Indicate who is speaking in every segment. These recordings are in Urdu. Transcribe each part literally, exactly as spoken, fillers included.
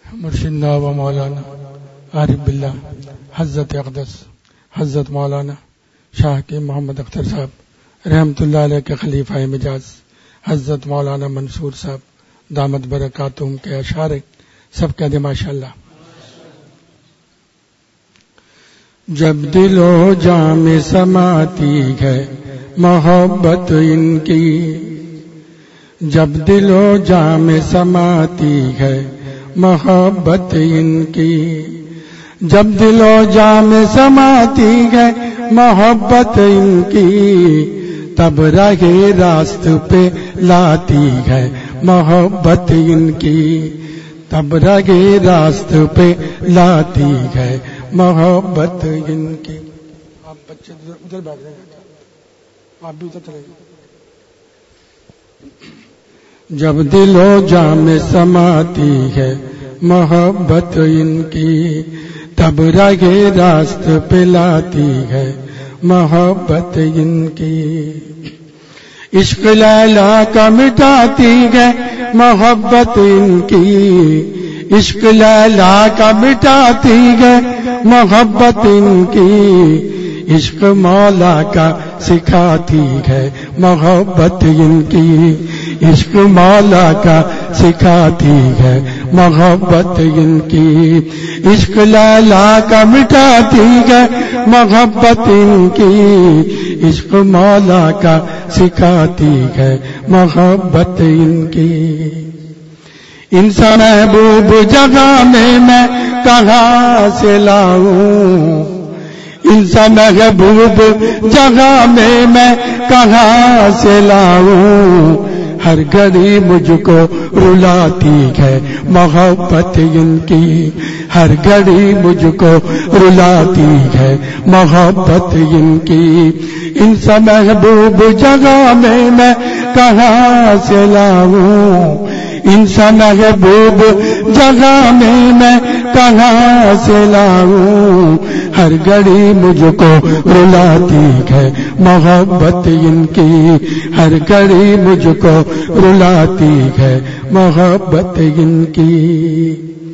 Speaker 1: مرشدنا و مولانا عارف باللہ حضرت اقدس حضرت مولانا شاہ کے محمد اختر صاحب رحمت اللہ علیہ کے خلیفہ مجاز حضرت مولانا منصور صاحب دامت برکاتہم کے اشعار سب کہہ دے ماشاءاللہ. جب دل و جاں میں سماتی ہے محبت ان کی، جب دل و جاں میں سماتی ہے محبت ان کی، جب دل و جاں میں سماتی ہے محبت ان کی، تب راہ راست پہ لاتی ہے محبت ان کی، تب راہ راست پہ لاتی ہے محبت ان کی. آپ بچے ادھر بیٹھ جائیں، آپ بھی ادھر چلے جائیں. جب دل و جاں میں سماتی ہے محبت ان کی، تب راہ راست پہ لاتی ہے محبت ان کی. عشق لیلا کا مٹاتی ہے محبت ان کی، عشق لیلا کا مٹاتی ہے محبت ان کی، عشق مولا کا سکھاتی ہے محبت ان کی، عشق مولا کا سکھاتی ہے محبت ان کی. عشق لیلا کا مٹاتی ہے محبت ان کی، عشق مولا کا سکھاتی ہے محبت ان کی. انسان محبوب جگہ میں میں کہاں سے لاؤں، انسان محبوب جگہ میں میں کہاں سے لاؤں، ہر گھڑی مجھ کو رلاتی ہے محبت ان کی، ہر گھڑی مجھ کو رلاتی ہے محبت ان کی. انسان محبوب جگہ میں میں کہاں سے لاؤں، انسان محبوب جگہ میں میں کہاں سے لاؤں، ہر گھڑی مجھ کو رلاتی ہے محبت ان کی، ہر گھڑی مجھ کو رلاتی ہے محبت ان کی.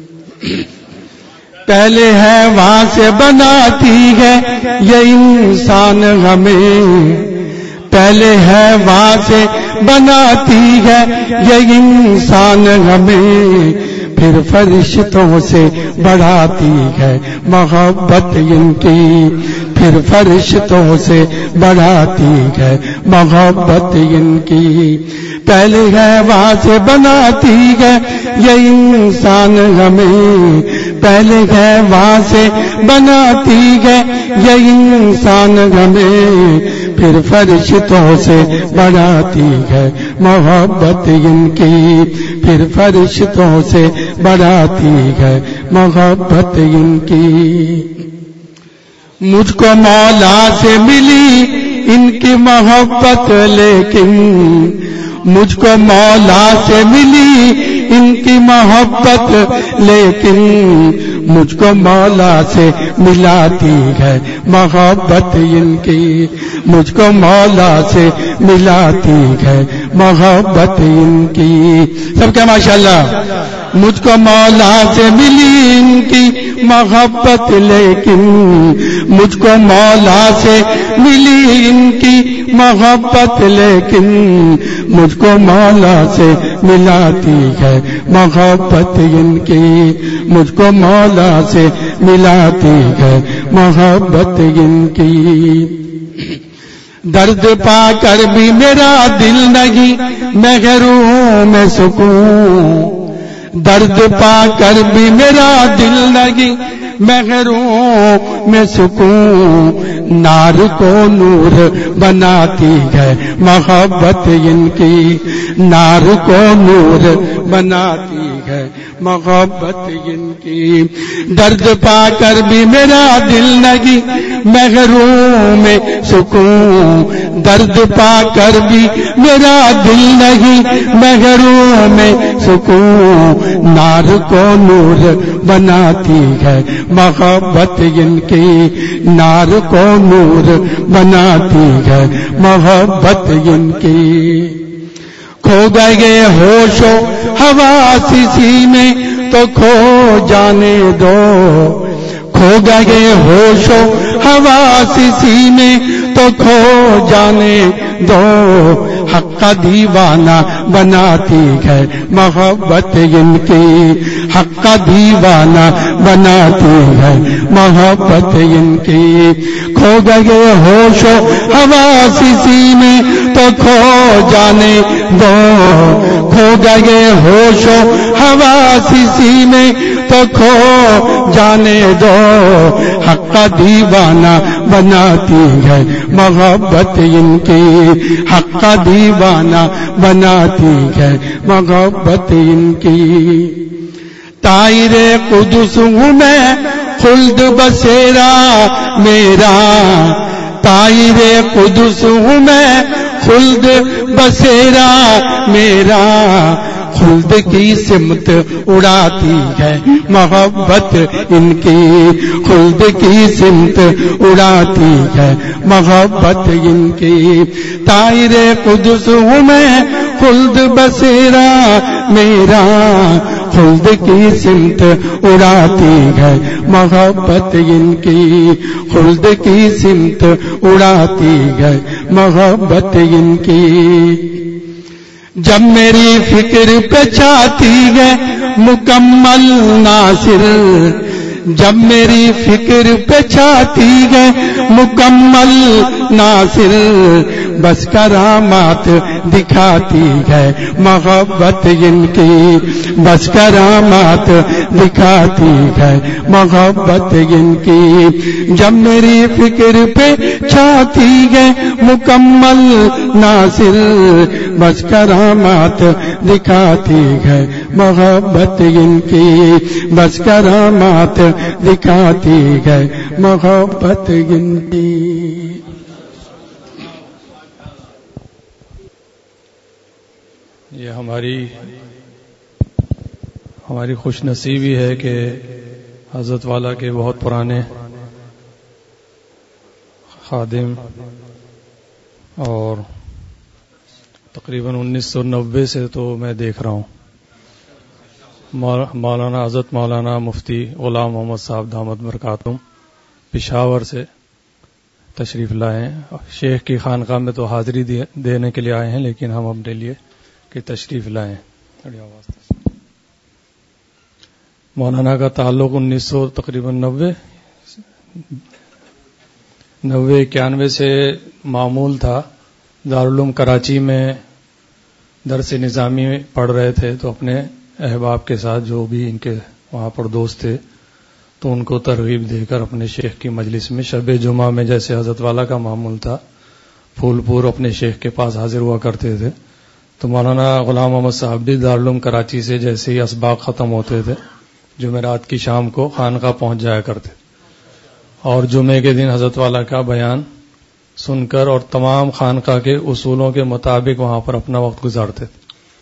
Speaker 1: پہلے ہے وہاں سے بناتی ہے یہ انسان ہمیں، پہلے ہے وہاں سے بناتی ہے یہ انسان ہمیں، پھر فرشتوں سے بڑھاتی ہے محبت ان کی، پھر فرشتوں سے بڑھاتی ہے محبت ان کی. پہلے ہے وہاں سے بناتی ہے یہ انسان ہمیں، پہلے ہے وہاں سے بناتی ہے یہ انسان ہمیں، پھر فرشتوں سے بڑھاتی ہے محبت ان کی، پھر فرشتوں سے بڑھاتی ہے محبت ان کی. مجھ کو مولا سے ملی ان کی محبت، لیکن مجھ کو مولا سے ملی ان کی محبت، لیکن مجھ کو مولا سے ملاتی ہے محبت ان کی، مجھ کو مولا سے ملاتی ہے محبت ان کی. سب کا ماشاءاللہ. مجھ کو مولا سے ملی ان کی محبت، لیکن مجھ کو مولا سے ملی ان کی محبت، لیکن مجھ کو مولا سے ملاتی ہے محبت ان کی، مجھ کو مولا سے ملاتی ہے محبت ان کی. درد پا کر بھی میرا دل نہیں محروم میں سکون، درد پا کر بھی میرا دل نہیں محروم میں سکون، نار کو نور بناتی ہے محبت ان کی، نار کو نور بناتی ہے محبت ان کی. درد پا کر بھی میرا دل نہیں محروم میں سکون، درد پا کر بھی میرا دل نہیں محروم میں سکون، نار کو نور بناتی ہے محبت ان کی، نار کو نور بناتی ہے محبت ان کی. کھو گئے ہوش و حواس اسی میں تو کھو جانے دو، کھو گئے ہوش و حواس اسی میں تو کھو جانے دو، حق کا دیوانہ بناتی ہے محبت ان کی، حق کا دیوانہ بناتی ہے محبت ان کی، کھو گئے ہوش و حواس اسی میں تو کھو جانے دو، کھو گئے ہوش و حواس اسی میں تو کھو جانے دو، حق کا دیوانہ بناتی ہے محبت ان کی، حق کا دیوانہ بناتی ہے محبت ان کی۔ طائر قدس ہوں میں خلد بسیرا میرا، طائر قدس ہوں میں خلد بسیرا میرا، خلد کی سمت اڑاتی ہے محبت ان کی، خلد کی سمت اڑاتی ہے محبت ان کی۔ طائر قدس ہوں میں خلد بسیرا میرا، خلد کی سمت اڑاتی ہے محبت ان کی، خلد کی سمت اڑاتی ہے محبت ان کی۔ جب میری فکر پہ چاہتی ہے مکمل ناصر، جب میری فکر پہ چاہتی ہے مکمل ناصر، بس کرامات دکھاتی ہے محبت ان کی، بس کرامات دکھاتی ہے محبت ان کی۔ جب میری فکر پہ چاہتی ہے مکمل ناصر، بس کرامات دکھاتی ہے محبت ان کی، بس کرامات دکھاتی ہے محبت ان کی۔
Speaker 2: یہ ہماری ہماری خوش نصیبی ہے کہ حضرت والا کے بہت پرانے خادم اور تقریباً انیس سو نوے سے تو میں دیکھ رہا ہوں مولانا حضرت مولانا مفتی غلام محمد صاحب دامت برکاتہم پشاور سے تشریف لائے ہیں۔ شیخ کی خانقاہ میں تو حاضری دینے کے لیے آئے ہیں، لیکن ہم اپنے لیے کہ تشریف لائیں۔ مولانا کا تعلق انیس سو تقریباً نوے نوے اکیانوے سے معمول تھا۔ دارالعلوم کراچی میں درس نظامی پڑھ رہے تھے تو اپنے احباب کے ساتھ جو بھی ان کے وہاں پر دوست تھے تو ان کو ترغیب دے کر اپنے شیخ کی مجلس میں شب جمعہ میں جیسے حضرت والا کا معمول تھا پھول پور اپنے شیخ کے پاس حاضر ہوا کرتے تھے، تو مولانا غلام محمد صاحب بھی دارالعلوم کراچی سے جیسے ہی اسباق ختم ہوتے تھے جمعرات کی شام کو خانقاہ پہنچ جایا کرتے اور جمعے کے دن حضرت والا کا بیان سن کر اور تمام خانقاہ کے اصولوں کے مطابق وہاں پر اپنا وقت گزارتے تھے۔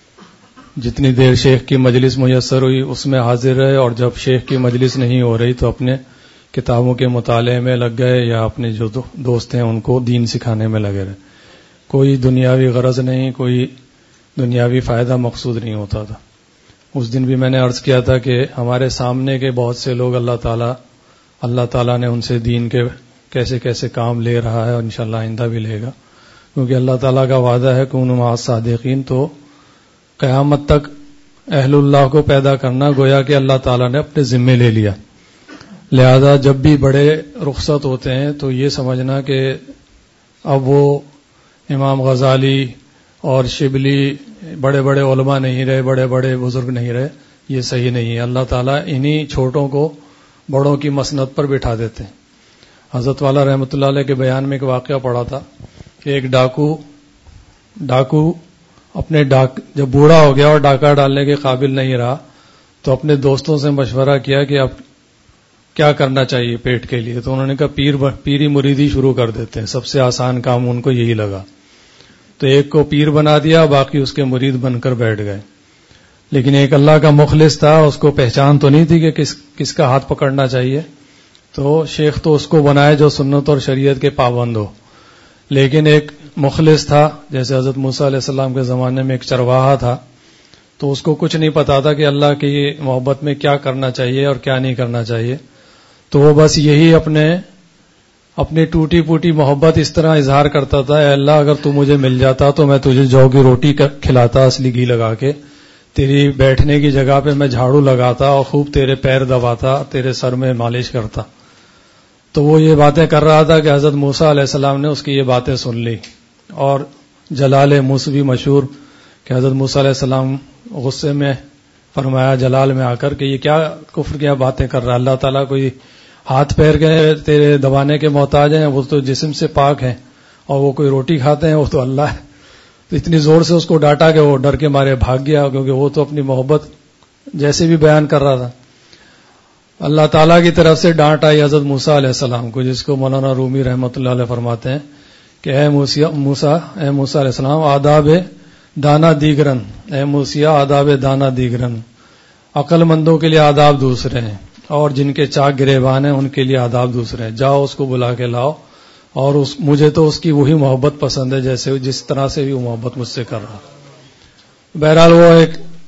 Speaker 2: جتنی دیر شیخ کی مجلس میسر ہوئی اس میں حاضر رہے، اور جب شیخ کی مجلس نہیں ہو رہی تو اپنے کتابوں کے مطالعے میں لگ گئے یا اپنے جو دوست ہیں ان کو دین سکھانے میں لگے رہے۔ کوئی دنیاوی غرض نہیں، کوئی دنیاوی فائدہ مقصود نہیں ہوتا تھا۔ اس دن بھی میں نے عرض کیا تھا کہ ہمارے سامنے کے بہت سے لوگ اللہ تعالیٰ اللہ تعالیٰ نے ان سے دین کے کیسے کیسے کام لے رہا ہے اور انشاءاللہ آئندہ بھی لے گا، کیونکہ اللہ تعالیٰ کا وعدہ ہے کونوا مع الصادقین، تو قیامت تک اہل اللہ کو پیدا کرنا گویا کہ اللہ تعالیٰ نے اپنے ذمے لے لیا۔ لہذا جب بھی بڑے رخصت ہوتے ہیں تو یہ سمجھنا کہ اب وہ امام غزالی اور شبلی بڑے بڑے علماء نہیں رہے، بڑے بڑے بزرگ نہیں رہے، یہ صحیح نہیں ہے۔ اللہ تعالیٰ انہی چھوٹوں کو بڑوں کی مسند پر بٹھا دیتے ہیں۔ حضرت والا رحمۃ اللہ علیہ کے بیان میں ایک واقعہ پڑا تھا کہ ایک ڈاکو ڈاکو اپنے ڈاک جب بوڑھا ہو گیا اور ڈاکہ ڈالنے کے قابل نہیں رہا تو اپنے دوستوں سے مشورہ کیا کہ اب کیا کرنا چاہیے پیٹ کے لیے، تو انہوں نے کہا پیر پیری مریدی شروع کر دیتے ہیں، سب سے آسان کام ان کو یہی لگا، تو ایک کو پیر بنا دیا، باقی اس کے مرید بن کر بیٹھ گئے۔ لیکن ایک اللہ کا مخلص تھا، اس کو پہچان تو نہیں تھی کہ کس کس کا ہاتھ پکڑنا چاہیے، تو شیخ تو اس کو بنائے جو سنت اور شریعت کے پابند ہو، لیکن ایک مخلص تھا، جیسے حضرت موسیٰ علیہ السلام کے زمانے میں ایک چرواہا تھا، تو اس کو کچھ نہیں پتا تھا کہ اللہ کی محبت میں کیا کرنا چاہیے اور کیا نہیں کرنا چاہیے. تو وہ بس یہی اپنے اپنی ٹوٹی پوٹی محبت اس طرح اظہار کرتا تھا, اے اللہ اگر تو مجھے مل جاتا تو میں تجھے جو کی روٹی کھلاتا اصلی گھی لگا کے, تیری بیٹھنے کی جگہ پہ میں جھاڑو لگاتا اور خوب تیرے پیر دباتا, تیرے سر میں مالش کرتا. تو وہ یہ باتیں کر رہا تھا کہ حضرت موسیٰ علیہ السلام نے اس کی یہ باتیں سن لی. اور جلال موسوی مشہور کہ حضرت موسیٰ علیہ السلام غصے میں فرمایا جلال میں آ کر کہ یہ کیا کفر کیا باتیں کر رہا ہے, اللہ تعالیٰ کوئی ہاتھ پیر کے تیرے دبانے کے محتاج ہیں, وہ تو جسم سے پاک ہیں, اور وہ کوئی روٹی کھاتے ہیں وہ تو اللہ ہے. تو اتنی زور سے اس کو ڈانٹا کہ وہ ڈر کے مارے بھاگ گیا, کیونکہ وہ تو اپنی محبت جیسے بھی بیان کر رہا تھا. اللہ تعالیٰ کی طرف سے ڈانٹ آئی حضرت موسیٰ علیہ السلام کو, جس کو مولانا رومی رحمۃ اللہ علیہ فرماتے ہیں کہ اے موسیٰ اے موسیٰ علیہ السلام آداب دانا دیگرن, اے موسیٰ آداب دانا دیگرن, عقل مندوں کے لیے آداب دوسرے ہیں اور جن کے چاک گریبان ہیں ان کے لیے آداب دوسرے ہیں. جاؤ اس کو بلا کے لاؤ, اور اس مجھے تو اس کی وہی محبت پسند ہے جیسے جس طرح سے بھی وہ محبت مجھ سے کر رہا. بہرحال وہ ایک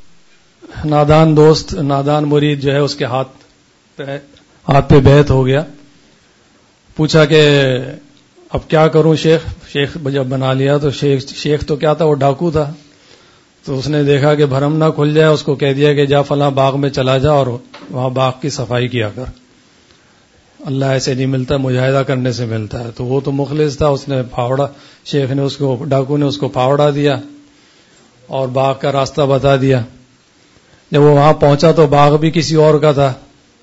Speaker 2: نادان دوست نادان مرید جو ہے اس کے ہاتھ پہ ہاتھ پہ بیعت ہو گیا. پوچھا کہ اب کیا کروں شیخ, شیخ جب بنا لیا تو شیخ شیخ تو کیا تھا, وہ ڈاکو تھا. تو اس نے دیکھا کہ بھرم نہ کھل جائے, اس کو کہہ دیا کہ جا فلاں باغ میں چلا جا اور وہاں باغ کی صفائی کیا کر, اللہ ایسے نہیں ملتا, مجاہدہ کرنے سے ملتا ہے. تو وہ تو مخلص تھا, اس نے پھاوڑا, شیخ نے اس کو ڈاکو نے اس کو پھاوڑا دیا اور باغ کا راستہ بتا دیا. جب وہ وہاں پہنچا تو باغ بھی کسی اور کا تھا,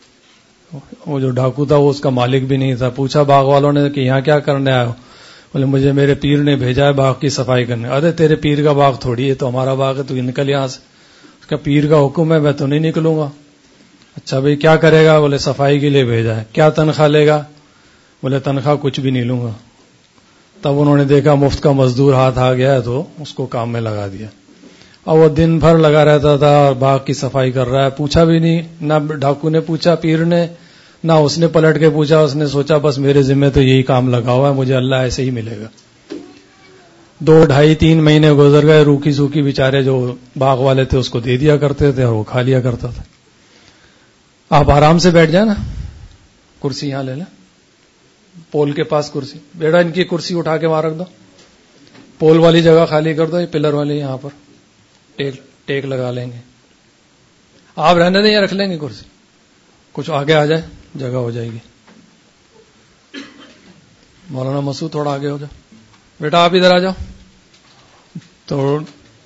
Speaker 2: وہ جو ڈاکو تھا وہ اس کا مالک بھی نہیں تھا. پوچھا باغ والوں نے کہ یہاں کیا کرنے آئے ہو؟ بولے مجھے میرے پیر نے بھیجا ہے باغ کی صفائی کرنے. ارے تیرے پیر کا باغ تھوڑی ہے, تو ہمارا باغ ہے, تو نکل یہاں سے. اس کا پیر کا حکم ہے, میں تو نہیں نکلوں گا. اچھا بھئی کیا کرے گا؟ بولے صفائی کے لیے بھیجا ہے. کیا تنخواہ لے گا؟ بولے تنخواہ کچھ بھی نہیں لوں گا. تب انہوں نے دیکھا مفت کا مزدور ہاتھ آ گیا ہے تو اس کو کام میں لگا دیا. اور وہ دن بھر لگا رہتا تھا اور باغ کی صفائی کر رہا ہے. پوچھا بھی نہیں, نہ ڈاکو نے پوچھا پیر نے, نہ اس نے پلٹ کے پوچھا. اس نے سوچا بس میرے ذمہ تو یہی کام لگا ہوا ہے, مجھے اللہ ایسے ہی ملے گا. دو ڈھائی تین مہینے گزر گئے. روکھی سوکھی بیچارے جو باغ والے تھے اس کو دے دیا کرتے تھے اور وہ کھا لیا کرتا تھا. آپ آرام سے بیٹھ جائیں نا, کرسی یہاں لے لیں, پول کے پاس کرسی. بیٹا ان کی کرسی اٹھا کے وہاں رکھ دو, پول والی جگہ خالی کر دو, یہ پلر والی یہاں پر ٹیک ٹیک لگا لیں گے. آپ رہنے دیں یا رکھ لیں گے کرسی؟ کچھ آگے آ جائے جگہ ہو جائے گی. مولانا مسعود تھوڑا آگے ہو جاؤ. بیٹا آپ ادھر آ جاؤ. تو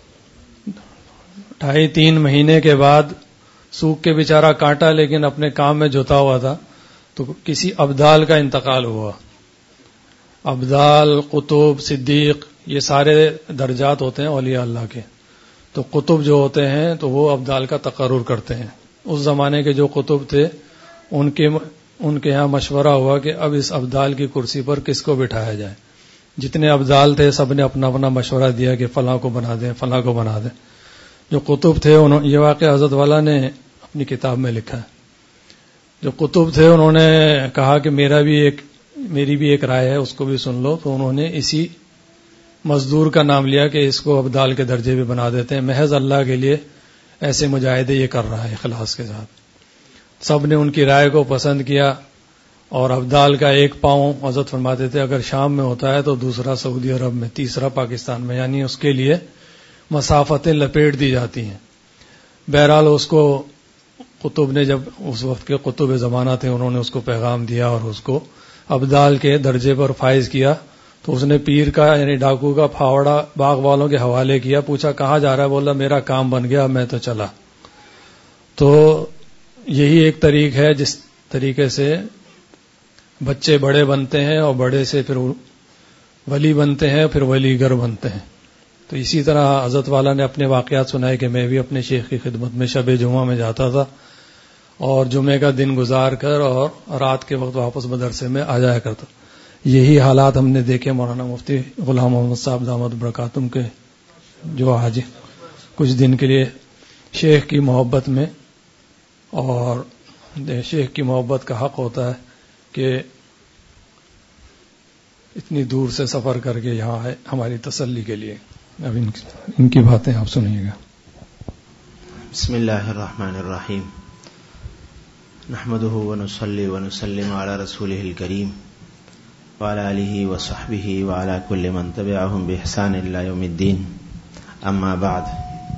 Speaker 2: ڈھائی تین مہینے کے بعد سوکھ کے بیچارہ کانٹا لیکن اپنے کام میں جوتا ہوا تھا, تو کسی ابدال کا انتقال ہوا. ابدال, قطب, صدیق, یہ سارے درجات ہوتے ہیں اولیاء اللہ کے. تو قطب جو ہوتے ہیں تو وہ ابدال کا تقرر کرتے ہیں. اس زمانے کے جو قطب تھے ان کے ان کے یہاں مشورہ ہوا کہ اب اس ابدال کی کرسی پر کس کو بٹھایا جائے. جتنے ابدال تھے سب نے اپنا اپنا مشورہ دیا کہ فلاں کو بنا دیں فلاں کو بنا دیں. جو قطب تھے انہوں یہ واقعہ حضرت والا نے اپنی کتاب میں لکھا ہے. جو قطب تھے انہوں نے کہا کہ میرا بھی ایک میری بھی ایک رائے ہے, اس کو بھی سن لو. تو انہوں نے اسی مزدور کا نام لیا کہ اس کو ابدال کے درجے بھی بنا دیتے ہیں, محض اللہ کے لیے ایسے مجاہدے یہ کر رہا ہے اخلاص کے ساتھ. سب نے ان کی رائے کو پسند کیا, اور ابدال کا ایک پاؤں حضرت فرماتے تھے اگر شام میں ہوتا ہے تو دوسرا سعودی عرب میں, تیسرا پاکستان میں, یعنی اس کے لیے مسافتیں لپیٹ دی جاتی ہیں. بہرحال اس کو قطب نے, جب اس وقت کے قطب زمانہ تھے, انہوں نے اس کو پیغام دیا اور اس کو ابدال کے درجے پر فائز کیا. تو اس نے پیر کا یعنی ڈاکو کا پھاوڑا باغ والوں کے حوالے کیا. پوچھا کہاں جا رہا ہے؟ بولا میرا کام بن گیا, میں تو چلا. تو یہی ایک طریق ہے جس طریقے سے بچے بڑے بنتے ہیں اور بڑے سے پھر ولی بنتے ہیں, پھر ولی گر بنتے ہیں. تو اسی طرح حضرت والا نے اپنے واقعات سنائے کہ میں بھی اپنے شیخ کی خدمت میں شب جمعہ میں جاتا تھا اور جمعے کا دن گزار کر اور رات کے وقت واپس مدرسے میں آ جایا کرتا. یہی حالات ہم نے دیکھے مولانا مفتی غلام محمد صاحب دامت برکاتہم کے, جو آج کچھ دن کے لیے شیخ کی محبت میں, اور شیخ کی محبت کا حق ہوتا ہے کہ اتنی دور سے سفر کر کے یہاں ہے ہماری تسلی کے لیے. اب ان کی باتیں آپ سنیے گا.
Speaker 3: بسم اللہ الرحمن الرحیم نحمده ونصلي ونسلم على رسوله الكريم وعلى آله وصحبه وعلى كل من تبعهم بإحسان إلى يوم الدين أما بعد.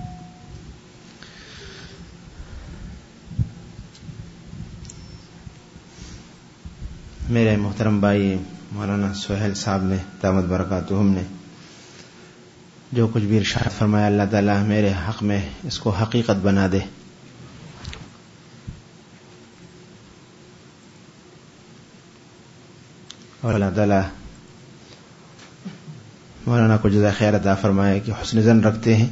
Speaker 3: میرے محترم بھائی مولانا سہیل صاحب نے دامت برکاتہم نے جو کچھ بھی ارشاد فرمایا، اللہ تعالیٰ میرے حق میں اس کو حقیقت بنا دے. اور اللہ تعالیٰ مولانا کو جزائے خیر عطا فرمائے کہ حسن ظن رکھتے ہیں.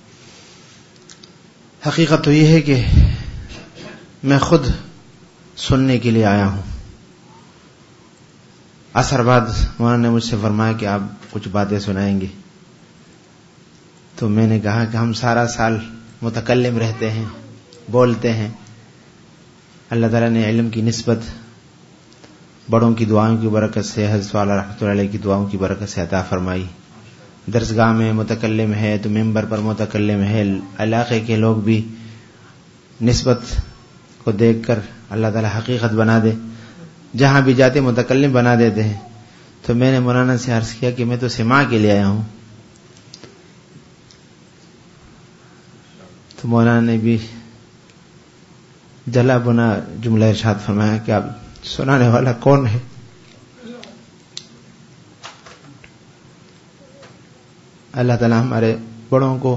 Speaker 3: حقیقت تو یہ ہے کہ میں خود سننے کے لیے آیا ہوں. عصر بعد مولانا نے مجھ سے فرمایا کہ آپ کچھ باتیں سنائیں گے، تو میں نے کہا کہ ہم سارا سال متکلم رہتے ہیں، بولتے ہیں. اللہ تعالیٰ نے علم کی نسبت بڑوں کی دعاؤں کی برکت سے، حضرت والا رحمۃ اللہ علیہ کی دعاؤں کی برکت سے عطا فرمائی. درسگاہ میں متکلم ہے تو ممبر پر متکلم ہے. علاقے کے لوگ بھی نسبت کو دیکھ کر اللہ تعالیٰ حقیقت بنا دے، جہاں بھی جاتے متکلم بنا دیتے ہیں. تو میں نے مولانا سے عرض کیا کہ میں تو سماع کے لیے آیا ہوں. تو مولانا نے بھی جلا بنا جملہ ارشاد فرمایا کہ آپ سنانے والا کون ہے؟ اللہ تعالیٰ ہمارے بڑوں کو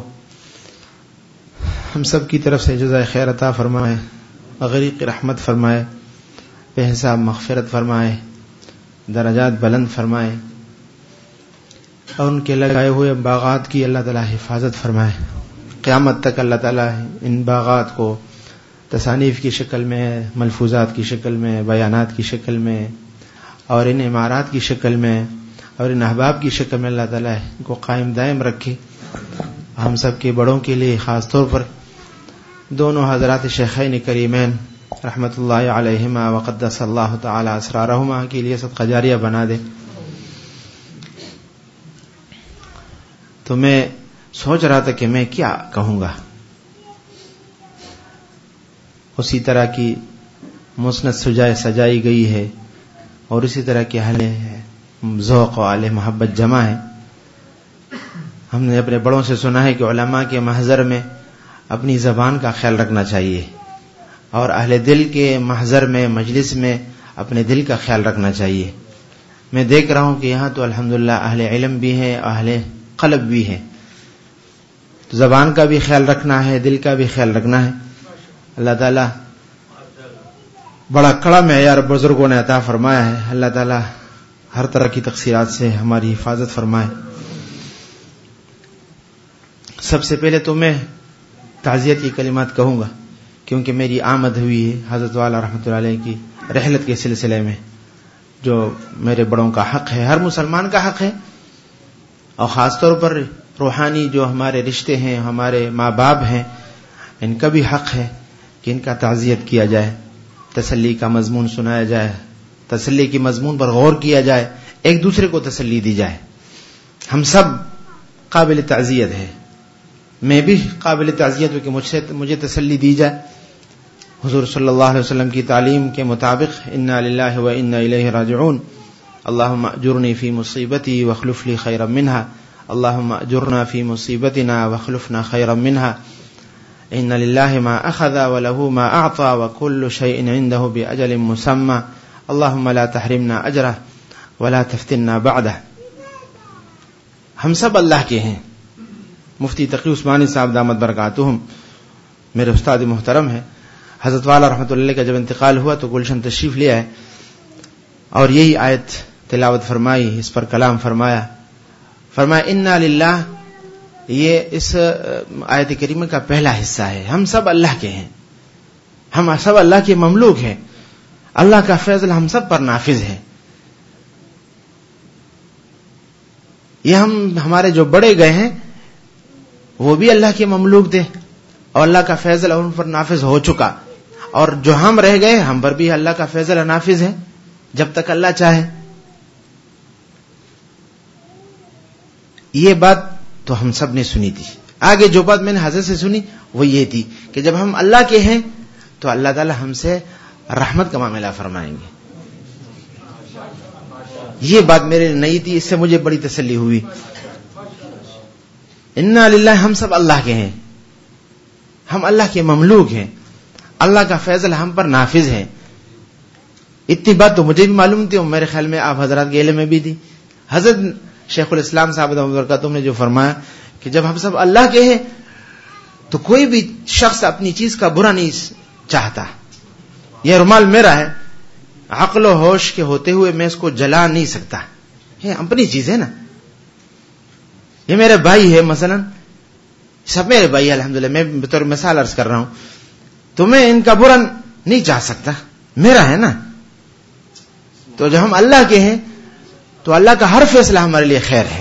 Speaker 3: ہم سب کی طرف سے جزائے خیر عطا فرمائے، غریق رحمت فرمائے، بے حساب مغفرت فرمائے، درجات بلند فرمائے، اور ان کے لگائے ہوئے باغات کی اللہ تعالیٰ حفاظت فرمائے. قیامت تک اللہ تعالیٰ ان باغات کو تصانیف کی شکل میں، ملفوظات کی شکل میں، بیانات کی شکل میں، اور ان عمارات کی شکل میں، اور ان احباب کی شکل میں اللہ تعالیٰ ان کو قائم دائم رکھے. ہم سب کے بڑوں کے لیے خاص طور پر دونوں حضرات شیخین کریمین رحمت اللہ علیہما وقدس اللہ تعالی اسرارہما کے لیے صدقہ جاریہ بنا دے. تو میں سوچ رہا تھا کہ میں کیا کہوں گا. اسی طرح کی مسند سجائے سجائی گئی ہے، اور اسی طرح کے اہل ذوق و اہل محبت جمع ہے. ہم نے اپنے بڑوں سے سنا ہے کہ علماء کے محضر میں اپنی زبان کا خیال رکھنا چاہیے، اور اہل دل کے محضر میں، مجلس میں اپنے دل کا خیال رکھنا چاہیے. میں دیکھ رہا ہوں کہ یہاں تو الحمدللہ اہل علم بھی ہیں، اہل قلب بھی ہیں. تو زبان کا بھی خیال رکھنا ہے، دل کا بھی خیال رکھنا ہے. اللہ تعالیٰ بڑا کڑا معیار بزرگوں نے عطا فرمایا ہے. اللہ تعالیٰ ہر طرح کی تقصیرات سے ہماری حفاظت فرمائے. سب سے پہلے تو میں تعزیت کی کلمات کہوں گا، کیونکہ میری آمد ہوئی ہے حضرت والا رحمۃ اللہ علیہ کی رحلت کے سلسلے میں، جو میرے بڑوں کا حق ہے، ہر مسلمان کا حق ہے، اور خاص طور پر روحانی جو ہمارے رشتے ہیں، ہمارے ماں باپ ہیں، ان کا بھی حق ہے کہ ان کا تعزیت کیا جائے، تسلی کا مضمون سنایا جائے، تسلی کی مضمون پر غور کیا جائے، ایک دوسرے کو تسلی دی جائے. ہم سب قابل تعزیت ہے. میں بھی قابل تعزیت ہوں کہ مجھ سے مجھے تسلی دی جائے. حضور صلی اللہ علیہ وسلم کی تعلیم کے مطابق انا للہ و انا الیہ راجعون، اللہم اجرنی فی مصیبتی واخلف لی خیرا منہا، اللہم اجرنا فی مصیبتنا واخلفنا خیرا منہا، ان للہ ما اخذ ولہ ما اعطى وکل شیء عنده باجل مسمى، اللہم لا تحرمنا اجرہ ولا تفتنا بعدہ. ہم سب اللہ کے ہیں. مفتی تقی عثمانی صاحب دامت برکاتہم میرے استاد محترم ہیں. حضرت والا رحمۃ اللہ کا جب انتقال ہوا تو گلشن تشریف لے آئے، اور یہی آیت تلاوت فرمائی، اس پر کلام فرمایا. فرمایا انا للہ، یہ اس آیت کریمہ کا پہلا حصہ ہے. ہم سب اللہ کے ہیں، ہم سب اللہ کے مملوک ہیں. اللہ کا فیضل ہم سب پر نافذ ہے. یہ ہم ہمارے جو بڑے گئے ہیں وہ بھی اللہ کے مملوک تھے، اور اللہ کا فیضل ان پر نافذ ہو چکا، اور جو ہم رہ گئے ہم پر بھی اللہ کا فیضل نافذ ہے جب تک اللہ چاہے. یہ بات تو ہم سب نے سنی تھی. آگے جو بات میں نے حضرت سے سنی وہ یہ تھی کہ جب ہم اللہ کے ہیں تو اللہ تعالی ہم سے رحمت کا معاملہ فرمائیں گے. یہ بات میرے لیے نئی تھی, اس سے مجھے بڑی تسلی ہوئی. انا للہ, ہم سب اللہ کے ہیں, ہم اللہ کے مملوک ہیں, اللہ کا فیضل ہم پر نافذ ہے. اتنی بات تو مجھے بھی معلوم تھی اور میرے خیال میں آپ حضرات کے علم میں بھی تھی. حضرت شیخ الاسلام صاحب برکاتہ نے جو فرمایا کہ جب ہم سب اللہ کے ہیں تو کوئی بھی شخص اپنی چیز کا برا نہیں چاہتا. یہ رومال میرا ہے, عقل و ہوش کے ہوتے ہوئے میں اس کو جلا نہیں سکتا, یہ اپنی چیز ہے نا. یہ میرے بھائی ہے, مثلا سب میرے بھائی الحمدللہ, میں بطور مثال عرض کر رہا ہوں, تو میں ان کا برا نہیں چاہ سکتا, میرا ہے نا. تو جب ہم اللہ کے ہیں تو اللہ کا ہر فیصلہ ہمارے لیے خیر ہے.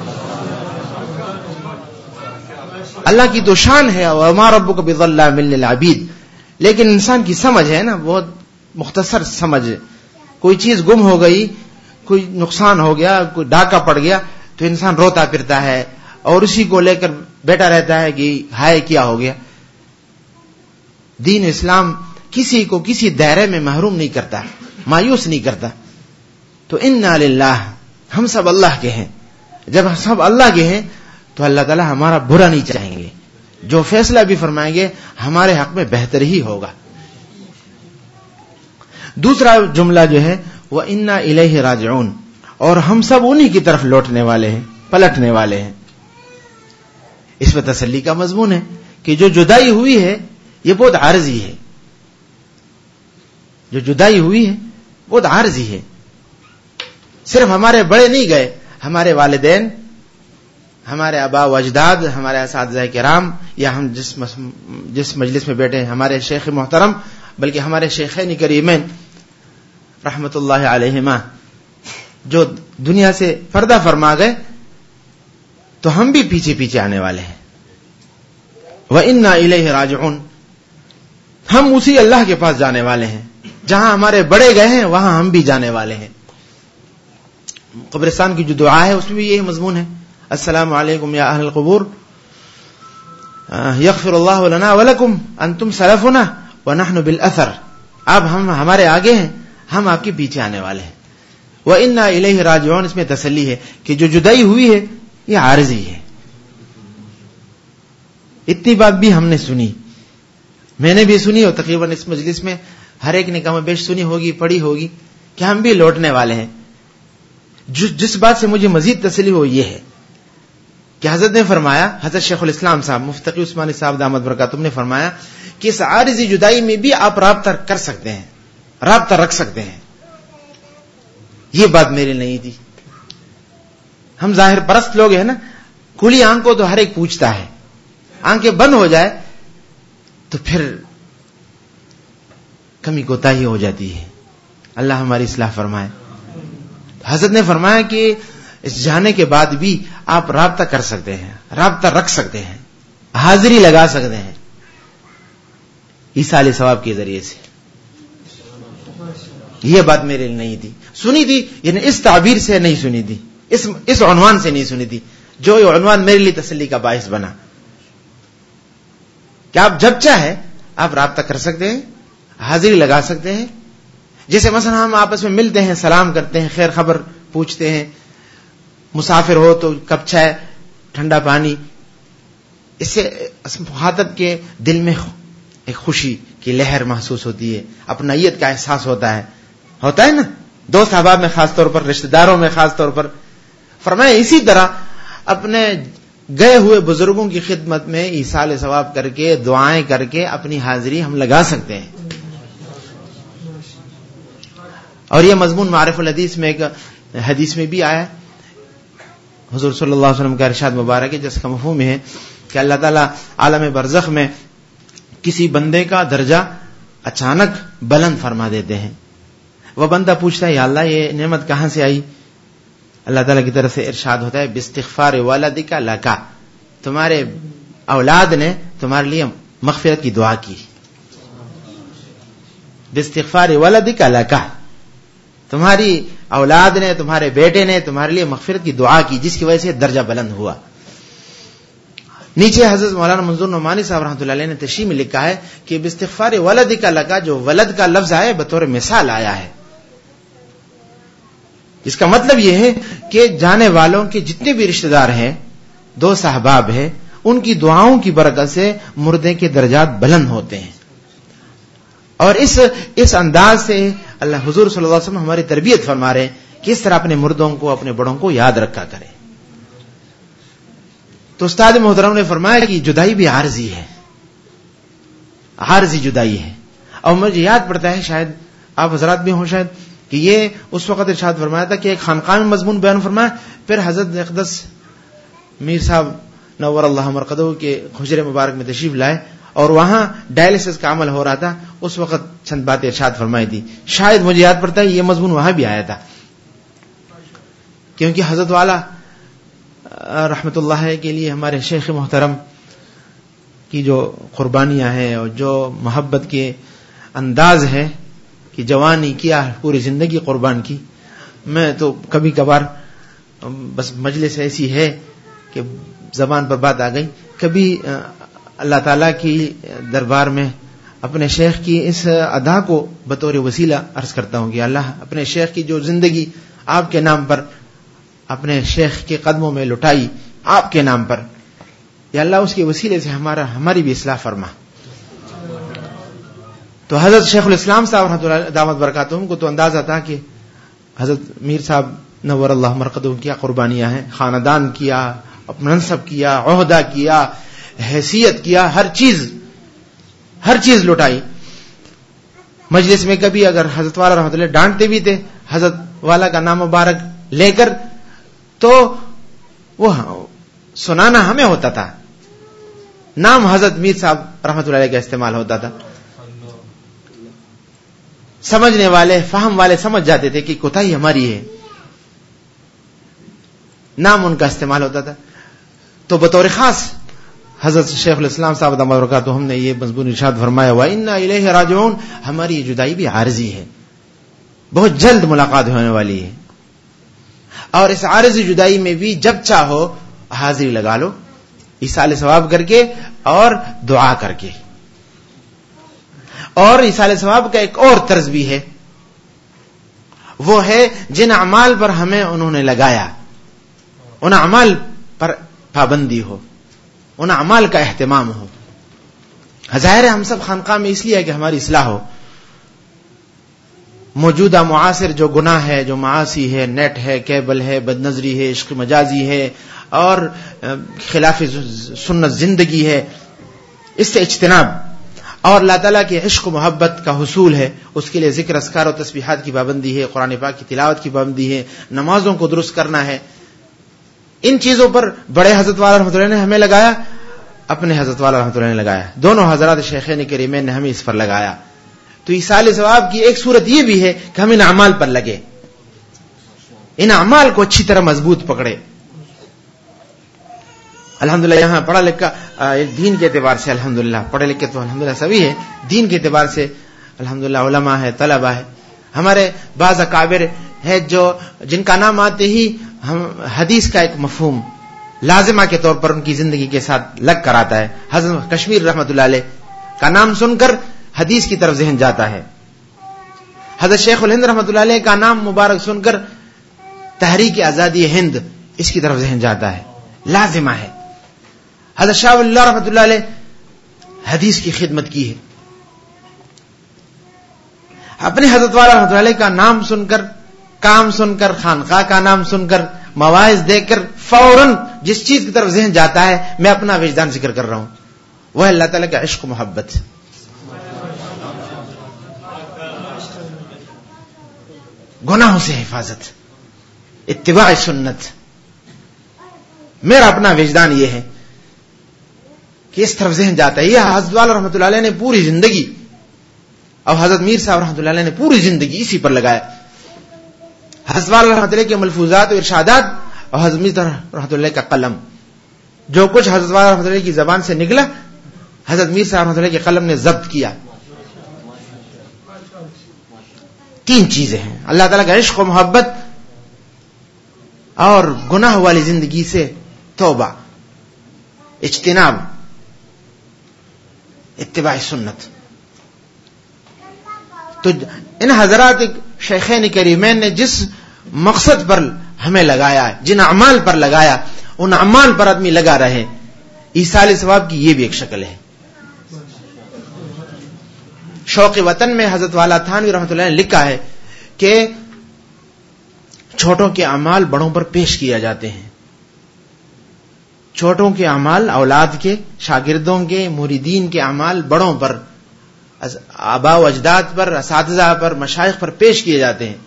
Speaker 3: اللہ کی تو شان ہے, وما ربک بظلام للعبید, لیکن انسان کی سمجھ ہے نا بہت مختصر سمجھ. کوئی چیز گم ہو گئی, کوئی نقصان ہو گیا, کوئی ڈاکہ پڑ گیا تو انسان روتا پھرتا ہے اور اسی کو لے کر بیٹھا رہتا ہے کہ ہائے کیا ہو گیا. دین اسلام کسی کو کسی دائرے میں محروم نہیں کرتا, مایوس نہیں کرتا. تو انا للہ, ہم سب اللہ کے ہیں. جب ہم سب اللہ کے ہیں تو اللہ تعالی ہمارا برا نہیں چاہیں گے, جو فیصلہ بھی فرمائیں گے ہمارے حق میں بہتر ہی ہوگا. دوسرا جملہ جو ہے وہ انا الیہ راجعون, اور ہم سب انہی کی طرف لوٹنے والے ہیں, پلٹنے والے ہیں. اس میں تسلی کا مضمون ہے کہ جو جدائی ہوئی ہے یہ بہت عارضی ہے. جو جدائی ہوئی ہے بہت عارضی ہے. صرف ہمارے بڑے نہیں گئے, ہمارے والدین, ہمارے آبا و اجداد, ہمارے اساتذہ کرام, یا ہم جس جس مجلس میں بیٹھے ہیں ہمارے شیخ محترم, بلکہ ہمارے شیخین کریمین رحمت اللہ علیہما جو دنیا سے پردہ فرما گئے, تو ہم بھی پیچھے پیچھے آنے والے ہیں. وَإِنَّا إِلَيْهِ راجعون, ہم اسی اللہ کے پاس جانے والے ہیں. جہاں ہمارے بڑے گئے ہیں وہاں ہم بھی جانے والے ہیں. قبرستان کی جو دعا ہے اس میں بھی یہی مضمون ہے, السلام علیکم یا اہل القبور, یغفر اللہ لنا ولکم انتم سلفنا ونحن بالاثر. اب ہم ہمارے آگے ہیں, ہم آپ کے پیچھے آنے والے ہیں. وَإِنَّا إِلَيْهِ راجعون, اس میں تسلی ہے کہ جو جدائی ہوئی ہے یہ عارضی ہے. اتنی بات بھی ہم نے سنی, میں نے بھی سنی, اور تقریباً اس مجلس میں ہر ایک نے کم و بیش سنی ہوگی, پڑھی ہوگی کہ ہم بھی لوٹنے والے ہیں. جس بات سے مجھے مزید تسلی ہو یہ ہے کہ حضرت نے فرمایا, حضرت شیخ الاسلام صاحب مفتی تقی عثمانی صاحب دامت برکاتہم نے فرمایا کہ اس عارضی جدائی میں بھی آپ رابطہ کر سکتے ہیں, رابطہ رکھ سکتے ہیں. یہ بات میرے نہیں تھی. ہم ظاہر پرست لوگ ہیں نا, کھلی آنکھ کو تو ہر ایک پوچھتا ہے, آنکھیں بند ہو جائے تو پھر کمی کوتاہی ہو جاتی ہے. اللہ ہماری اصلاح فرمائے. حضرت نے فرمایا کہ اس جانے کے بعد بھی آپ رابطہ کر سکتے ہیں, رابطہ رکھ سکتے ہیں, حاضری لگا سکتے ہیں ایصال ثواب کے ذریعے سے. یہ بات میرے لیے نہیں تھی, سنی تھی, یعنی اس تعبیر سے نہیں سنی تھی, اس اس عنوان سے نہیں سنی تھی, جو یہ عنوان میرے لیے تسلی کا باعث بنا کہ آپ جب چاہے آپ رابطہ کر سکتے ہیں, حاضری لگا سکتے ہیں. جیسے مثلا ہم آپس میں ملتے ہیں, سلام کرتے ہیں, خیر خبر پوچھتے ہیں, مسافر ہو تو کپ چائے, ٹھنڈا پانی, اس سے مخاطب کے دل میں ایک خوشی کی لہر محسوس ہوتی ہے, اپنائیت کا احساس ہوتا ہے, ہوتا ہے نا دوست احباب میں خاص طور پر, رشتہ داروں میں خاص طور پر. فرمایا اسی طرح اپنے گئے ہوئے بزرگوں کی خدمت میں ایصال ثواب کر کے, دعائیں کر کے اپنی حاضری ہم لگا سکتے ہیں. اور یہ مضمون معرف الحدیث میں ایک حدیث میں بھی آیا ہے, حضور صلی اللہ علیہ وسلم کا ارشاد مبارک ہے جس کا مفہوم ہے کہ اللہ تعالیٰ عالم برزخ میں کسی بندے کا درجہ اچانک بلند فرما دیتے ہیں. وہ بندہ پوچھتا ہے یا اللہ یہ نعمت کہاں سے آئی؟ اللہ تعالیٰ کی طرف سے ارشاد ہوتا ہے باستغفار والدک لکا, تمہارے اولاد نے تمہارے لیے مغفرت کی دعا کی. باستغفار والدک لکا, تمہاری اولاد نے, تمہارے بیٹے نے تمہارے لیے مغفرت کی دعا کی, جس کی وجہ سے درجہ بلند ہوا. نیچے حضرت مولانا منظور نعمانی صاحب رحمۃ اللہ علیہ نے تشریح میں لکھا ہے کہ باستغفار ولد کا لگا جو ولد کا لفظ آیا بطور مثال آیا ہے. اس کا مطلب یہ ہے کہ جانے والوں کے جتنے بھی رشتہ دار ہیں، دوست احباب ہیں، ان کی دعاؤں کی برکت سے مردے کے درجات بلند ہوتے ہیں. اور اس اس انداز سے اللہ حضور صلی اللہ علیہ وسلم ہماری تربیت فرما رہے ہیں کہ اس طرح اپنے مردوں کو، اپنے بڑوں کو یاد رکھا کریں. تو استاد محترم نے فرمایا کہ جدائی بھی عارضی ہے، عارضی جدائی ہے. اور مجھے یاد پڑتا ہے، شاید آپ حضرات بھی ہوں شاید، کہ یہ اس وقت ارشاد فرمایا تھا کہ ایک خانقاہ میں مضمون بیان فرمایا، پھر حضرت اقدس میر صاحب نور اللہ مرقدہ کے حجرے مبارک میں تشریف لائے اور وہاں ڈائلسس کا عمل ہو رہا تھا. اس وقت چند باتیں ارشاد فرمائی تھی. شاید مجھے یاد پڑتا ہے یہ مضمون وہاں بھی آیا تھا، کیونکہ حضرت والا رحمت اللہ کے لیے ہمارے شیخ محترم کی جو قربانیاں ہیں اور جو محبت کے انداز ہے کہ جوانی کیا پوری زندگی قربان کی. میں تو کبھی کبھار بس مجلس ایسی ہے کہ زبان پر بات آ گئی، کبھی اللہ تعالیٰ کی دربار میں اپنے شیخ کی اس ادا کو بطور وسیلہ عرض کرتا ہوں کہ اللہ اپنے شیخ کی جو زندگی آپ کے نام پر، اپنے شیخ کے قدموں میں لٹائی آپ کے نام پر، یا اللہ اس کے وسیلے سے ہمارا ہماری بھی اصلاح فرما. تو حضرت شیخ الاسلام صاحب رحمۃ اللہ دامت برکاتہم کو تو اندازہ تھا کہ حضرت میر صاحب نور اللہ مرقدہم کیا قربانیاں ہیں، خاندان کیا، منصب کیا، عہدہ کیا، حیثیت کیا، ہر چیز ہر چیز لٹائی. مجلس میں کبھی اگر حضرت والا رحمۃ اللہ ڈانٹتے بھی تھے حضرت والا کا نام مبارک لے کر، تو وہ سنانا ہمیں ہوتا تھا، نام حضرت میر صاحب رحمۃ اللہ علیہ کا استعمال ہوتا تھا. سمجھنے والے، فہم والے سمجھ جاتے تھے کہ کوتاہی ہماری ہے، نام ان کا استعمال ہوتا تھا. تو بطور خاص حضرت شیخ الاسلام صاحب دامت برکاتہم نے یہ مضمون ارشاد فرمایا وَإِنَّا إِلَيْهِ رَاجِعُونَ، ہماری یہ جدائی بھی عارضی ہے، بہت جلد ملاقات ہونے والی ہے. اور اس عارضی جدائی میں بھی جب چاہو حاضری لگا لو، ایصال ثواب کر کے اور دعا کر کے. اور ایصال ثواب کا ایک اور طرز بھی ہے، وہ ہے جن اعمال پر ہمیں انہوں نے لگایا ان اعمال پر پابندی ہو، ان اعمال کا اہتمام ہو. ظاہر ہے ہم سب خانقاہ میں اس لیے ہے کہ ہماری اصلاح ہو. موجودہ معاصر جو گناہ ہے، جو معاصی ہے، نیٹ ہے، کیبل ہے، بد نظری ہے، عشق مجازی ہے اور خلاف سنت زندگی ہے، اس سے اجتناب اور اللہ تعالیٰ کے عشق و محبت کا حصول ہے. اس کے لیے ذکر، اذکار و تسبیحات کی پابندی ہے، قرآن پاک کی تلاوت کی پابندی ہے، نمازوں کو درست کرنا ہے. ان چیزوں پر بڑے حضرت والا رحمۃ اللہ نے ہمیں لگایا، اپنے حضرت والا رحمۃ اللہ نے لگایا، دونوں حضرات شیخین کریمین نے ہمیں اس پر لگایا. تو ایصال ثواب کی ایک صورت یہ بھی ہے کہ ہم ان اعمال پر لگے، ان اعمال کو اچھی طرح مضبوط پکڑے. الحمدللہ یہاں پڑھا لکھا دین کے اعتبار سے الحمدللہ پڑھے لکھے تو الحمدللہ سبھی ہے، دین کے اعتبار سے الحمدللہ علماء ہے، طلبہ ہے. ہمارے بعض اکابر ہے جو جن کا نام آتے ہی ہم حدیث کا ایک مفہوم لازمہ کے طور پر ان کی زندگی کے ساتھ لگ کر آتا ہے. حضرت کشمیر رحمۃ اللہ علیہ کا نام سن کر حدیث کی طرف ذہن جاتا ہے. حضرت شیخ الہند رحمۃ اللہ علیہ کا نام مبارک سن کر تحریک آزادی ہند اس کی طرف ذہن جاتا ہے، لازمہ ہے. حضرت شاہ ولی اللہ رحمۃ اللہ علیہ حدیث کی خدمت کی ہے. اپنے حضرت والا رحمۃ اللہ علیہ کا نام سن کر، کام سن کر، خانقاہ کا نام سن کر، مواعظ دیکھ کر فوراً جس چیز کی طرف ذہن جاتا ہے میں اپنا وجدان ذکر کر رہا ہوں، وہ ہے اللہ تعالیٰ کا عشق و محبت. گناہوں سے حفاظت، اتباع سنت. میرا اپنا وجدان یہ ہے کہ اس طرف ذہن جاتا ہے. یہ حضرت والا رحمۃ اللہ علیہ نے پوری زندگی اور حضرت میر صاحب رحمۃ اللہ علیہ نے پوری زندگی اسی پر لگایا. حضرت والا رحمۃ اللہ کے ملفوظات و ارشادات اور حضرت میر صاحب رحمۃ اللہ کا قلم، جو کچھ حضرت والا رحمۃ اللہ کی زبان سے نکلا حضرت میر صاحب رحمۃ اللہ کے قلم نے ضبط کیا. تین چیزیں ہیں، اللہ تعالیٰ کا عشق و محبت اور گناہ والی زندگی سے توبہ. اجتناب اتباع سنت. تو ان حضرات شیخین کریمین نے جس مقصد پر ہمیں لگایا ہے، جن اعمال پر لگایا، ان اعمال پر آدمی لگا رہے. ایصال ثواب کی یہ بھی ایک شکل ہے. شوق وطن میں حضرت والا تھانوی رحمۃ اللہ نے لکھا ہے کہ چھوٹوں کے اعمال بڑوں پر پیش کیا جاتے ہیں. چھوٹوں کے اعمال، اولاد کے، شاگردوں کے، مریدین کے اعمال بڑوں پر، آباء و اجداد پر، اساتذہ پر، مشائخ پر پیش کیے جاتے ہیں.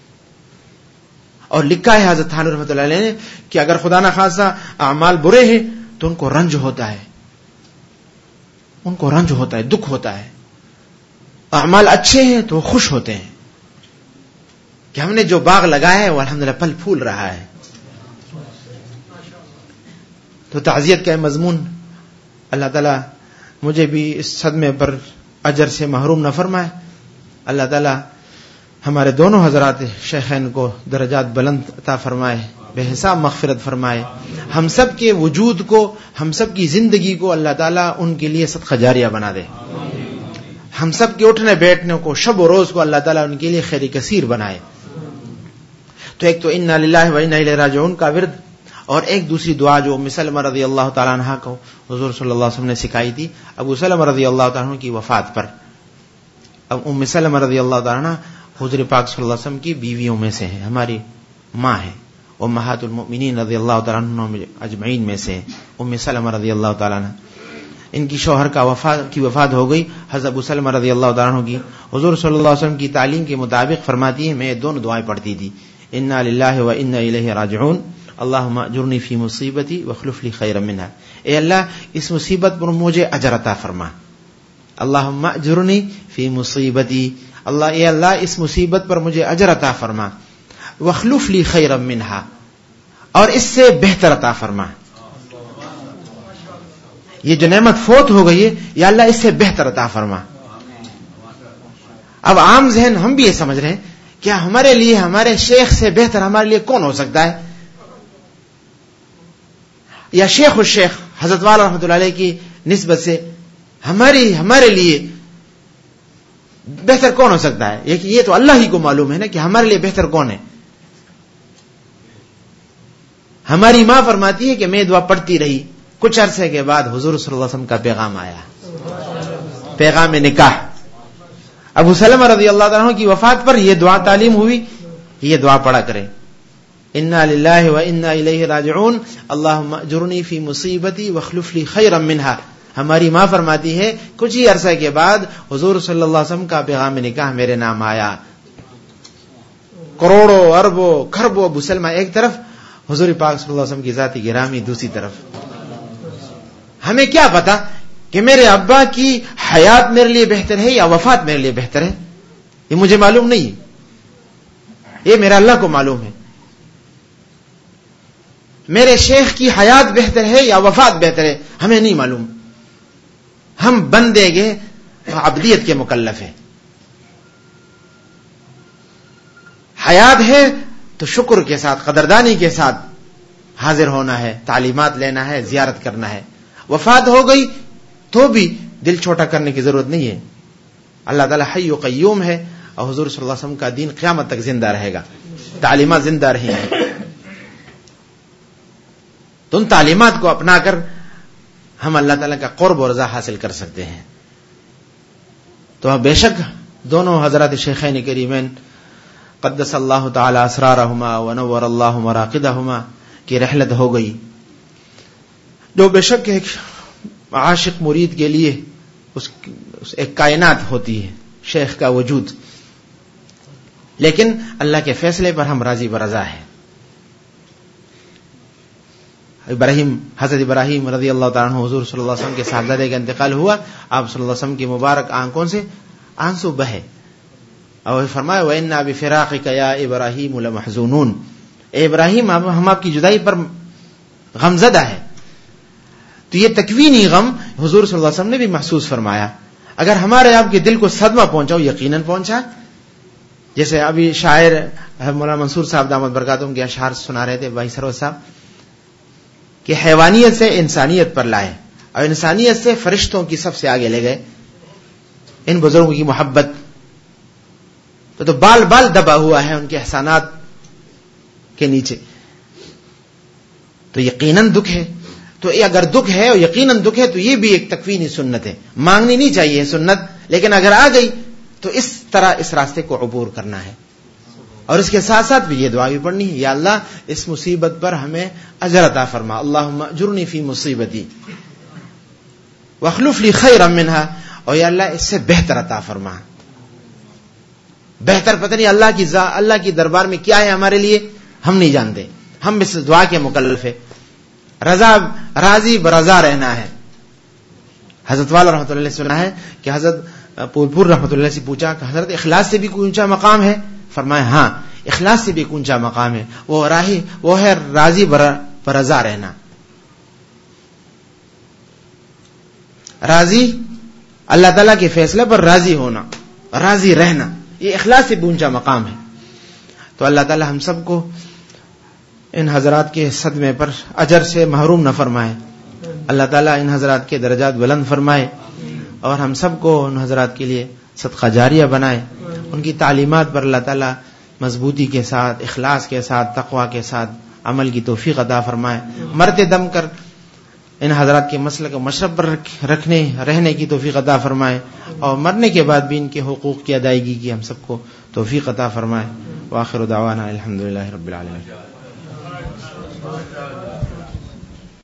Speaker 3: اور لکھا ہے حضرت تھانوی رحمۃ اللہ علیہ نے کہ اگر خدا نخواستہ اعمال برے ہیں تو ان کو رنج ہوتا ہے، ان کو رنج ہوتا ہے، دکھ ہوتا ہے. اعمال اچھے ہیں تو وہ خوش ہوتے ہیں کہ ہم نے جو باغ لگایا ہے وہ الحمدللہ پھل پھول رہا ہے. تو تعزیت کا مضمون اللہ تعالیٰ مجھے بھی اس صدمے پر اجر سے محروم نہ فرمائے. اللہ تعالیٰ ہمارے دونوں حضرات شیخین کو درجات بلند عطا فرمائے، بے حساب مغفرت فرمائے. ہم سب کے وجود کو، ہم سب کی زندگی کو اللہ تعالیٰ ان کے لیے صدقہ جاریہ بنا دے. ہم سب کے اٹھنے بیٹھنے کو، شب و روز کو اللہ تعالیٰ ان کے لیے خیر کثیر بنائے. تو ایک تو انا للہ و انا الیہ راجعون کا ورد، اور ایک دوسری دعا جو ام سلمہ رضی اللہ تعالیٰ عنہ کو حضور صلی اللہ علیہ وسلم نے سکھائی تھی ابو سلمہ رضی اللہ تعالیٰ عنہ کی وفات پر. اب ام سلمہ رضی اللہ تعالیٰ عنہ حضور پاک صلی اللہ علیہ وسلم کی بیویوں میں سے ہیں، ہماری ماں ہیں، امہات المؤمنین رضی اللہ تعالیٰ عنہ اجمعین میں سے ام سلمہ رضی اللہ تعالیٰ عنہ. ان کی شوہر کا وفات کی وفات ہو گئی. حضرت ابو سلمہ رضی اللہ تعالیٰ عنہ کی حضور صلی اللہ علیہ وسلم کی تعلیم کے مطابق فرماتی ہے، میں دونوں دعائیں پڑھتی تھی، انا للہ و انا الیہ راجعون، اللہم اجرنی فی مصیبتی واخلف لی خیرا منہا. اے اللہ اس مصیبت پر مجھے اجر عطا فرما. اللہم اجرنی فی مصیبتی، اللہ اے اللہ اس مصیبت پر مجھے اجر عطا فرما. واخلف لی خیرا منہا، اور اس سے بہتر عطا فرما. یہ جو نعمت فوت ہو گئی ہے یا اللہ اس سے بہتر عطا فرما. اب عام ذہن ہم بھی یہ سمجھ رہے ہیں کیا ہمارے لیے ہمارے شیخ سے بہتر ہمارے لیے کون ہو سکتا ہے، یا شیخ الشیخ حضرت والا رحمۃ اللہ علیہ کی نسبت سے ہماری ہمارے لیے بہتر کون ہو سکتا ہے. یہ تو اللہ ہی کو معلوم ہے نا کہ ہمارے لیے بہتر کون ہے. ہماری ماں فرماتی ہے کہ میں دعا پڑھتی رہی، کچھ عرصے کے بعد حضور صلی اللہ علیہ وسلم کا پیغام آیا، پیغام نکاح. ابو سلمہ رضی اللہ عنہ کی وفات پر یہ دعا تعلیم ہوئی، یہ دعا پڑھا کریں، انا للہ و انا الیہ راجعون، اللہم اجرنی فی مصیبتی واخلف لی خیرا منہا. ہماری ماں فرماتی ہے کچھ ہی عرصے کے بعد حضور صلی اللہ علیہ وسلم کا پیغام نکاح میرے نام آیا. کروڑوں اربوں کھربوں ابو سلمہ ایک طرف، حضور پاک صلی اللہ علیہ وسلم کی ذات گرامی دوسری طرف. ہمیں کیا پتا کہ میرے ابا کی حیات میرے لیے بہتر ہے یا وفات میرے لیے بہتر ہے، یہ مجھے معلوم نہیں، یہ میرا اللہ کو معلوم ہے. میرے شیخ کی حیات بہتر ہے یا وفات بہتر ہے ہمیں نہیں معلوم. ہم بندے گے عبدیت کے مکلف ہیں. حیات ہے تو شکر کے ساتھ، قدردانی کے ساتھ حاضر ہونا ہے، تعلیمات لینا ہے، زیارت کرنا ہے. وفات ہو گئی تو بھی دل چھوٹا کرنے کی ضرورت نہیں ہے. اللہ تعالیٰ حی و قیوم ہے اور حضور صلی اللہ علیہ وسلم کا دین قیامت تک زندہ رہے گا، تعلیمات زندہ رہی ہیں. تو ان تعلیمات کو اپنا کر ہم اللہ تعالیٰ کا قرب و رضا حاصل کر سکتے ہیں. تو بے شک دونوں حضرات شیخین کریمین قدس اللہ تعالی اسرارہما ونور اللہ مراقدہما کی رحلت ہو گئی، جو بے شک ایک عاشق مرید کے لیے اس ایک کائنات ہوتی ہے، شیخ کا وجود. لیکن اللہ کے فیصلے پر ہم راضی برضا ہیں. ابراہیم حضرت ابراہیم رضی اللہ تعالیٰ عنہ حضور صلی اللہ علیہ وسلم کے صاحبزادے کا انتقال ہوا، آپ صلی اللہ علیہ وسلم کی مبارک آنکھوں سے آنسو بہے اور فرمایا وَإِنَّا بِفِرَاقِكَ يَا إِبْرَاهِيمُ لَمَحْزُونُونَ، اے ابراہیم ہم آپ کی جدائی پر غمزدہ ہے. تو یہ تکوینی غم حضور صلی اللہ علیہ وسلم نے بھی محسوس فرمایا. اگر ہمارے آپ کے دل کو صدمہ پہنچا یقیناً پہنچا. جیسے ابھی شاعر مولانا منصور صاحب دامت برکاتہم کے اشعار سنا رہے تھے بھائی سروت صاحب کہ حیوانیت سے انسانیت پر لائے اور انسانیت سے فرشتوں کی سب سے آگے لے گئے. ان بزرگوں کی محبت تو, تو بال بال دبا ہوا ہے ان کے احسانات کے نیچے. تو یقیناً دکھ ہے. تو اگر دکھ ہے اور یقیناً دکھ ہے تو یہ بھی ایک تکوینی سنت ہے. مانگنی نہیں چاہیے سنت, لیکن اگر آ گئی تو اس طرح اس راستے کو عبور کرنا ہے. اور اس کے ساتھ ساتھ بھی یہ دعا بھی پڑھنی ہے, یا اللہ اس مصیبت پر ہمیں اجر عطا فرما, اللہم اجرنی فی مصیبتی واخلف لی خیرا منہا, اور یا اللہ اس سے بہتر عطا فرما. بہتر پتہ نہیں اللہ کی ذا اللہ کی دربار میں کیا ہے ہمارے لیے, ہم نہیں جانتے. ہم اس دعا کے مکلف ہے. رضا راضی برضا رہنا ہے. حضرت والا رحمۃ اللہ علیہ سنا ہے کہ حضرت پور پور رحمۃ اللہ سے پوچھا کہ حضرت اخلاص سے بھی کوئی اونچا مقام ہے؟ فرمایا ہاں, اخلاص سے بھی ایک اونچا مقام ہے, وہ راہی وہ ہے راضی برضا رہنا. راضی اللہ تعالیٰ کے فیصلے پر راضی ہونا, راضی رہنا, یہ اخلاص سے بھی اونچا مقام ہے. تو اللہ تعالیٰ ہم سب کو ان حضرات کے صدمے پر اجر سے محروم نہ فرمائے. اللہ تعالیٰ ان حضرات کے درجات بلند فرمائے اور ہم سب کو ان حضرات کے لیے صدقہ جاریہ بنائے. ان کی تعلیمات پر اللہ تعالیٰ مضبوطی کے ساتھ, اخلاص کے ساتھ, تقوی کے ساتھ عمل کی توفیق عطا فرمائے. مرتے دم کر ان حضرات کے مسلک و مشرب پر رکھنے رہنے کی توفیق عطا فرمائے, اور مرنے کے بعد بھی ان کے حقوق کی ادائیگی کی ہم سب کو توفیق عطا فرمائے. وآخر دعوانا الحمدللہ رب العالمین.